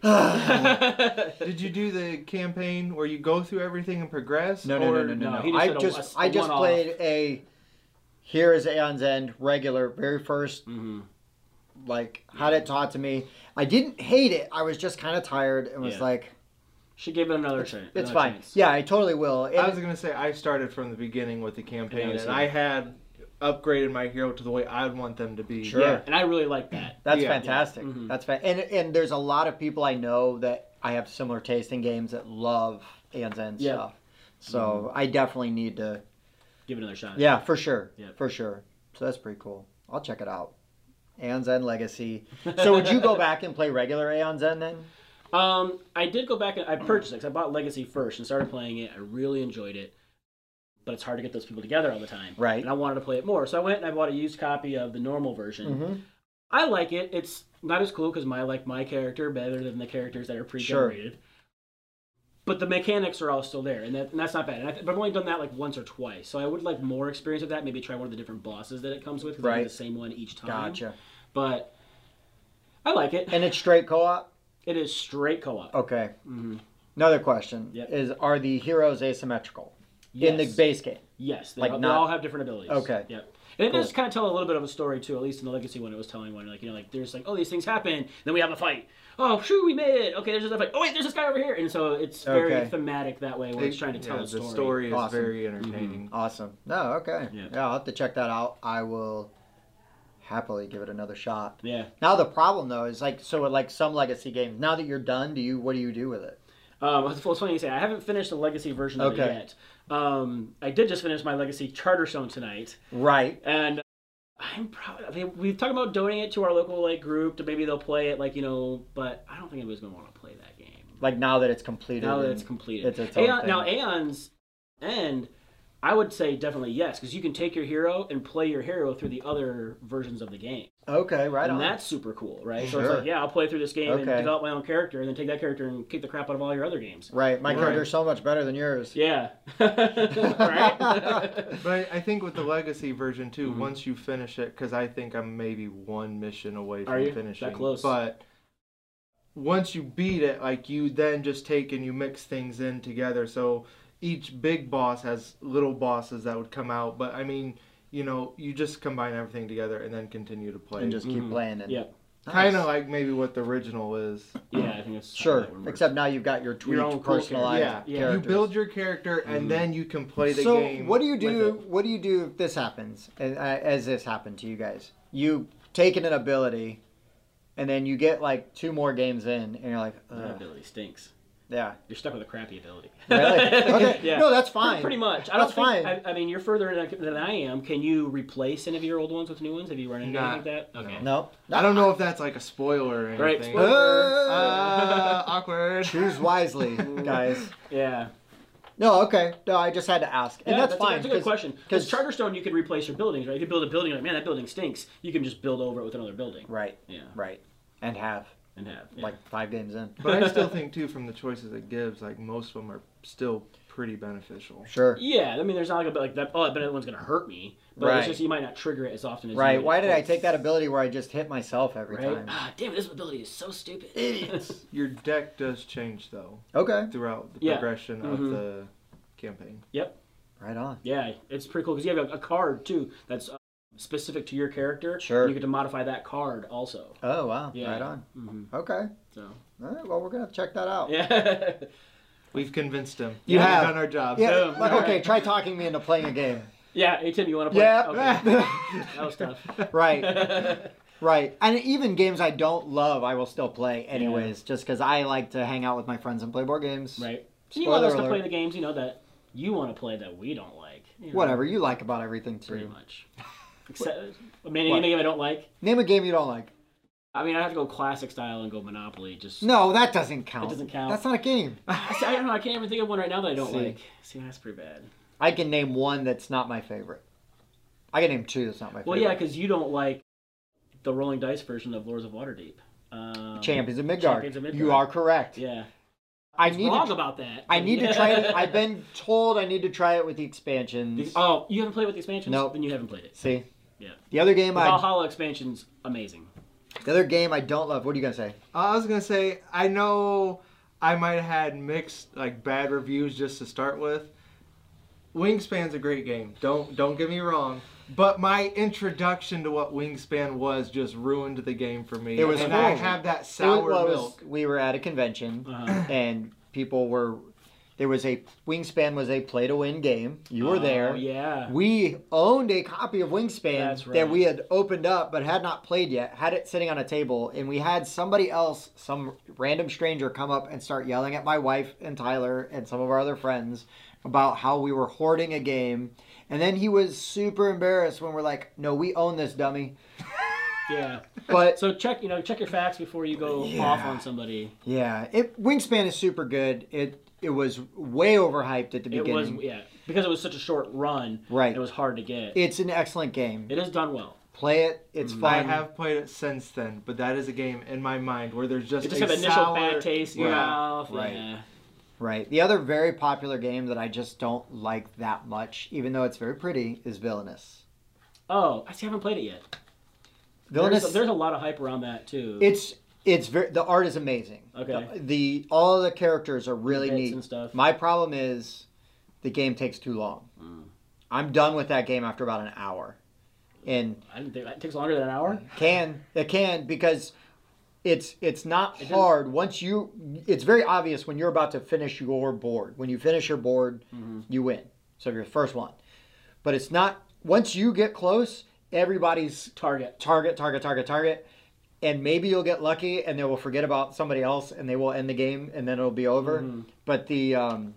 S3: did you do the campaign where you go through everything and progress?
S1: No,
S3: or...
S2: No, he
S1: I
S2: said
S1: just
S2: a one-off.
S1: played a. Here is Aeon's End regular, very first
S2: Mm-hmm.
S1: like had it taught to me. I didn't hate it. I was just kind of tired and was
S2: Yeah.
S1: like,
S2: Should give it another chance.
S1: it's fine. Yeah, I totally will.
S3: I was gonna say I started from the beginning with the campaign,
S2: Yeah,
S3: and
S2: so-
S3: I had upgraded my hero to the way I'd want them to be.
S1: Sure.
S2: Yeah, and I really like that.
S1: That's
S3: Yeah.
S1: fantastic.
S2: Yeah. Mhm.
S1: That's and there's a lot of people I know that I have similar taste in games that love Aeon's End
S2: Yeah.
S1: stuff. So I definitely need to.
S2: Give it another shot.
S1: Yeah, for sure.
S2: Yeah.
S1: For sure. So that's pretty cool. I'll check it out. Aeon's End Legacy. So would you go back and play regular Aeon's End then?
S2: I did go back and I purchased it 'cause I bought Legacy first and started playing it. I really enjoyed it, but it's hard to get those people together all the time.
S1: Right.
S2: And I wanted to play it more, so I went and I bought a used copy of the normal version.
S1: Mm-hmm.
S2: I like it. It's not as cool because I like my character better than the characters that are pre-generated. But the mechanics are all still there, and that's not bad. But I've only done that like once or twice, so I would like more experience with that. Maybe try one of the different bosses that it comes with, because I
S1: Right.
S2: do the same one each time.
S1: Gotcha.
S2: But I like it.
S1: And it's straight co-op?
S2: It is straight co-op.
S1: Okay.
S2: Mm-hmm.
S1: Another question
S2: Yep.
S1: is: are the heroes asymmetrical
S2: Yes.
S1: in the base game?
S2: Yes, they,
S1: Like
S2: all,
S1: not-
S2: they all have different abilities.
S1: Okay.
S2: Yep. And it
S1: Cool.
S2: does kind of tell a little bit of a story too. At least in the Legacy one, it was telling one like there's like, oh, these things happen, then we have a fight. Oh, shoo, we made it. Okay, there's this fight. Oh wait, there's this guy over here, and so it's very
S1: Okay.
S2: thematic that way when it's trying to tell a story.
S3: The story is
S1: Awesome.
S3: very entertaining.
S1: Awesome. No, okay.
S2: Yeah.
S1: Yeah, I'll have to check that out. I will happily give it another shot.
S2: Yeah.
S1: Now the problem though is like like some Legacy games. Now that you're done, what do you do with it?
S2: It's funny you say. I haven't finished the Legacy version of
S1: Okay.
S2: it yet. I did just finish my Legacy Charterstone tonight,
S1: Right.
S2: and I'm probably we've talked about donating it to our local group to maybe they'll play it but I don't think anybody's gonna want to play that game.
S1: Like now that it's completed.
S2: Now that
S1: and
S2: it's completed.
S1: It's its own thing.
S2: Now, Aeon's End, I would say definitely yes, because you can take your hero and play your hero through the other versions of the game.
S1: Okay, right
S2: And
S1: on.
S2: that's super cool, right? So
S1: Sure.
S2: it's like, I'll play through this game and
S1: Okay.
S2: develop my own character, and then take that character and kick the crap out of all your other games.
S1: Right. My
S3: Right.
S1: character's so much better than yours.
S2: Yeah. Right?
S3: But I think with the Legacy version too,
S2: Mhm.
S3: once you finish it, because I think I'm maybe one mission away
S2: Are
S3: from
S2: you?
S3: finishing.
S2: That close?
S3: But once you beat it, you then just take and you mix things in together. So each big boss has little bosses that would come out. But I mean, you just combine everything together and then continue to play.
S1: And just keep
S2: Mhm.
S1: playing it.
S2: Yep.
S3: Kind of like maybe what the original is.
S2: Yeah, I think it's
S1: Sure.
S2: how that one works.
S1: Except now you've got your tweaked,
S2: own cool
S1: personalized
S3: Yeah.
S2: Yeah.
S1: characters.
S3: You build your character and
S2: Mhm.
S3: then you can play the
S1: so
S3: game.
S1: what do you
S3: with
S1: do?
S3: it.
S1: What do you do if this happens? As this happened to you guys, you take an ability, and then you get like 2 more games in, and you're like,
S2: That
S1: ugh.
S2: ability stinks.
S1: Yeah.
S2: You're stuck with a crappy ability.
S1: Really? Okay.
S2: Yeah.
S1: No, that's fine.
S2: Pretty much. I
S1: That's
S2: don't think,
S1: fine.
S2: I mean, you're further in than I am. Can you replace any of your old ones with new ones? Have you run into anything like that? Okay.
S1: No.
S3: I don't know if that's like a spoiler or anything.
S2: Right, spoiler.
S3: Awkward.
S1: Choose wisely, guys.
S2: Yeah.
S1: No, okay. No, I just had to ask, and
S2: Yeah,
S1: that's fine.
S2: That's a good question. Because
S1: 'cause-
S2: Charterstone, you could replace your buildings, right? You could build a building, you're like, man, that building stinks. You can just build over it with another building.
S1: Right.
S2: Yeah.
S1: Right. And have
S2: And have. Yeah.
S1: like 5 games in.
S3: But I still think too, from the choices it gives, most of them are still pretty beneficial.
S1: Sure.
S2: Yeah, I mean, there's not like a bit like that. Oh, I bet that one's gonna hurt me, but
S1: Right.
S2: it's just you might not trigger it as often as
S1: Right.
S2: You
S1: Why did I
S2: might.
S1: take that ability where I just hit myself every
S2: Right?
S1: time?
S2: Ah, damn, this ability is so stupid.
S1: Idiots.
S3: Your deck does change though
S1: Okay.
S3: throughout the
S2: Yeah.
S3: progression of
S2: Mhm.
S3: the campaign.
S1: Right on.
S2: Yeah, it's pretty cool because you have a card too that's specific to your character.
S1: Sure.
S2: And you get to modify that card also.
S1: Oh wow.
S2: Yeah.
S1: Right on.
S2: Mm-hmm.
S1: Okay.
S2: So.
S1: All right. Well, we're gonna have to check that out.
S2: Yeah.
S3: We've convinced him.
S1: You
S3: We've
S1: have.
S3: done our job.
S1: Yeah.
S2: Boom.
S1: Like, okay. Try talking me into playing a game.
S2: Yeah. Hey Tim, you want to play?
S1: Yeah.
S2: Okay. That was tough.
S1: Right. Right. And even games I don't love, I will still play anyways, just because I like to hang out with my friends and play board games.
S2: Right. You want us to
S1: alert.
S2: play the games, that you want to play that we don't like.
S1: Whatever you like about everything too.
S2: Pretty much. Except, any game I don't like.
S1: Name a game you don't like.
S2: I mean, I have to go classic style and go Monopoly. Just
S1: No, that doesn't count.
S2: It doesn't count.
S1: That's not a game.
S2: I don't know. I can't even think of one right now that I don't
S1: See.
S2: like. See, that's pretty bad.
S1: I can name one that's not my favorite. I can name two that's not my favorite.
S2: Well, yeah, because you don't like the rolling dice version of Lords of Waterdeep.
S1: Champions of Midgard.
S2: Champions of Midgard.
S1: You are correct.
S2: Yeah.
S1: I
S2: He's
S1: need
S2: wrong
S1: to,
S2: about that.
S1: I need to try it. I've been told I need to try it with the expansions.
S2: Oh, you haven't played with the expansions?
S1: Nope.
S2: Then you haven't played it.
S1: See?
S2: Yeah.
S1: The other game
S2: The
S1: I
S2: Valhalla expansion's amazing.
S1: I don't love. What are you gonna say?
S3: I was gonna say, I know I might have had mixed, bad reviews just to start with. Wingspan's a great game. Don't get me wrong. But my introduction to what Wingspan was just ruined the game for me.
S1: It was
S3: and
S1: horrible.
S3: I have that sour milk.
S1: We were at a convention
S2: Uh-huh.
S1: and people were. Wingspan was a play to win game. You were there.
S2: Oh, yeah.
S1: We owned a copy of Wingspan
S2: That's right.
S1: that we had opened up but had not played yet, had it sitting on a table, and we had somebody else, some random stranger, come up and start yelling at my wife and Tyler and some of our other friends about how we were hoarding a game. And then he was super embarrassed when we're like, no, we own this, dummy.
S2: Yeah.
S1: But
S2: So check your facts before you go off on somebody.
S1: yeah, Wingspan is super good. It was way overhyped at the
S2: It was
S1: beginning.
S2: because it was such a short run.
S1: Right.
S2: It was hard to get.
S1: It's an excellent game.
S2: It is done well.
S1: Play it. It's fun.
S3: I have played it since then, but that is a game in my mind where there's just
S2: It just
S3: a
S2: got the initial
S3: sour,
S2: bad taste in your
S1: Right,
S2: mouth.
S1: right.
S2: Yeah.
S1: Right. The other very popular game that I just don't like that much, even though it's very pretty, is Villainous.
S2: Oh, I haven't played it yet.
S1: Villainous.
S2: There's a lot of hype around that too.
S1: It's very, the art is amazing.
S2: Okay.
S1: All the characters are really
S2: Bits
S1: neat.
S2: and stuff.
S1: My problem is the game takes too long. I'm done with that game after about an hour. And
S2: I didn't think that takes longer than an hour.
S1: it can because it's not
S2: It
S1: hard it's very obvious when you're about to finish your board. When you finish your board, you win. So you're the first one. But it's not, once you get close, everybody's target, and maybe you'll get lucky and they will forget about somebody else and they will end the game and then it'll be over. But the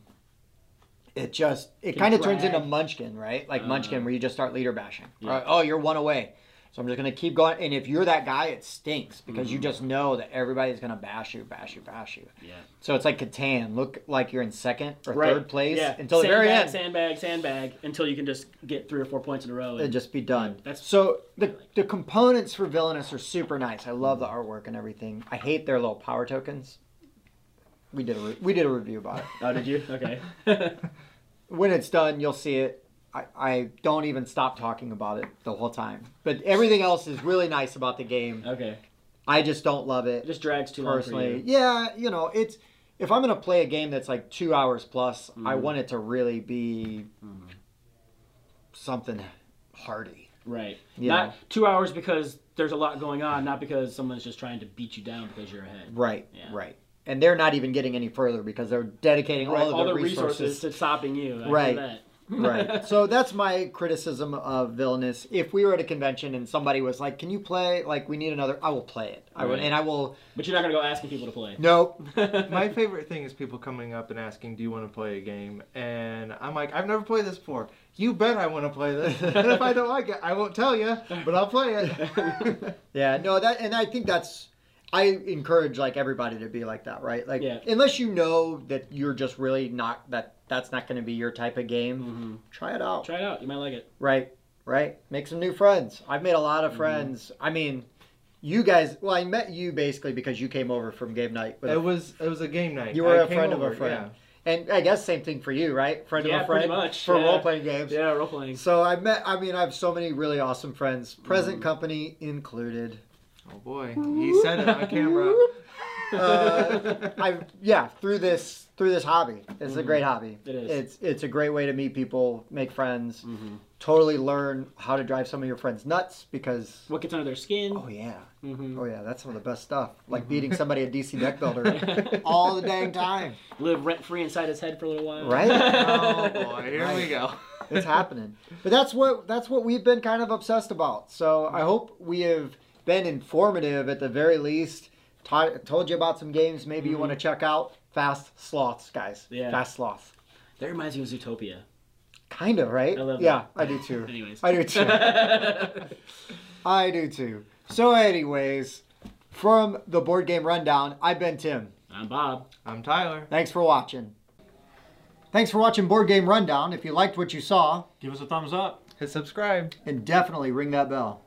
S1: it kind of turns into Munchkin, right? Like Munchkin, where you just start leader bashing.
S2: Yeah.
S1: Right? Oh, you're one away. So I'm just going to keep going. And if you're that guy, it stinks because you just know that everybody's going to bash you.
S2: Yeah.
S1: So it's like Catan. Look like you're in second or third place
S2: Yeah.
S1: until the very end.
S2: Sandbag, until you can just get 3 or 4 points in a row.
S1: And just be done.
S2: Yeah,
S1: so the components for Villainous are super nice. I love the artwork and everything. I hate their little power tokens. We did a review about it.
S2: Oh, did you? Okay.
S1: When it's done, you'll see it. I don't even stop talking about it the whole time. But everything else is really nice about the game.
S2: Okay.
S1: I just don't love it.
S2: It just drags too long for
S1: personally.
S2: you.
S1: Yeah, it's if I'm gonna play a game that's like 2 hours plus, I want it to really be something hearty.
S2: Right.
S1: You
S2: Not
S1: know.
S2: 2 hours because there's a lot going on, not because someone's just trying to beat you down because you're ahead.
S1: Right.
S2: Yeah.
S1: Right. And they're not even getting any further because they're dedicating
S2: Right,
S1: all of their resources
S2: to stopping you. I
S1: Right.
S2: hear that.
S1: Right. So that's my criticism of Villainous. If we were at a convention and somebody was like, "Can you play? Like, we need another," I will play it. I would,
S2: Right.
S1: and I will.
S2: But you're not going to go asking people to play.
S1: Nope.
S3: My favorite thing is people coming up and asking, do you want to play a game? And I'm like, I've never played this before. You bet I want to play this. And if I don't like it, I won't tell you, but I'll play it.
S1: Yeah. No. And I think that's. I encourage like everybody to be like that, right? Like,
S2: Yeah.
S1: unless you know that you're just really not that's not going to be your type of game, try it out.
S2: Try it out. You might like it.
S1: Right. Right. Make some new friends. I've made a lot of friends. I mean, you guys. Well, I met you basically because you came over from game night.
S3: It was a game night.
S1: You were
S3: I
S1: a
S3: came
S1: friend of
S3: over,
S1: a friend. And I guess same thing for you, right? Friend of a friend
S2: pretty much.
S1: for role-playing games.
S2: Yeah, role-playing.
S1: So I have so many really awesome friends, present company included.
S3: Oh boy, he said it on camera.
S1: Through this hobby. It's a great hobby.
S2: It is.
S1: It's a great way to meet people, make friends, totally learn how to drive some of your friends nuts because
S2: what gets under their skin.
S1: Oh yeah. Oh yeah, that's some of the best stuff. Like beating somebody at DC Deck Builder all the dang time.
S2: Live rent free inside his head for a little while.
S1: Right?
S3: Oh boy, here we go.
S1: It's happening. But that's what we've been kind of obsessed about. So I hope we have been informative at the very least. Told you about some games maybe you want to check out. Fast Sloths, guys.
S2: Yeah.
S1: Fast Sloths.
S2: That reminds me of Zootopia.
S1: Kind of, right?
S2: I love
S1: that.
S2: I
S1: do too.
S2: Anyways.
S1: I do too. I do too. So anyways, from the Board Game Rundown, I've been Tim.
S2: I'm Bob.
S3: I'm Tyler.
S1: Thanks for watching. Thanks for watching Board Game Rundown. If you liked what you saw,
S4: Give us a thumbs up.
S3: Hit subscribe.
S1: and definitely ring that bell.